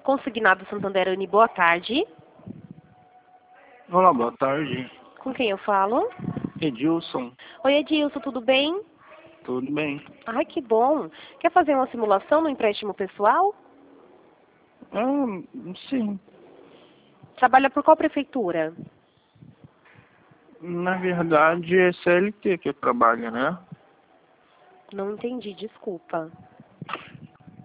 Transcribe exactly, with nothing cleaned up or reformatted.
Consignado Santander Uni, boa tarde. Olá, boa tarde. Com quem eu falo? Edilson. Oi, Edilson, tudo bem? Tudo bem? Ai, que bom. Quer fazer uma simulação no empréstimo pessoal? Ah, sim. Trabalha por qual prefeitura? Na verdade é C L T que eu trabalho, né? Não entendi, desculpa.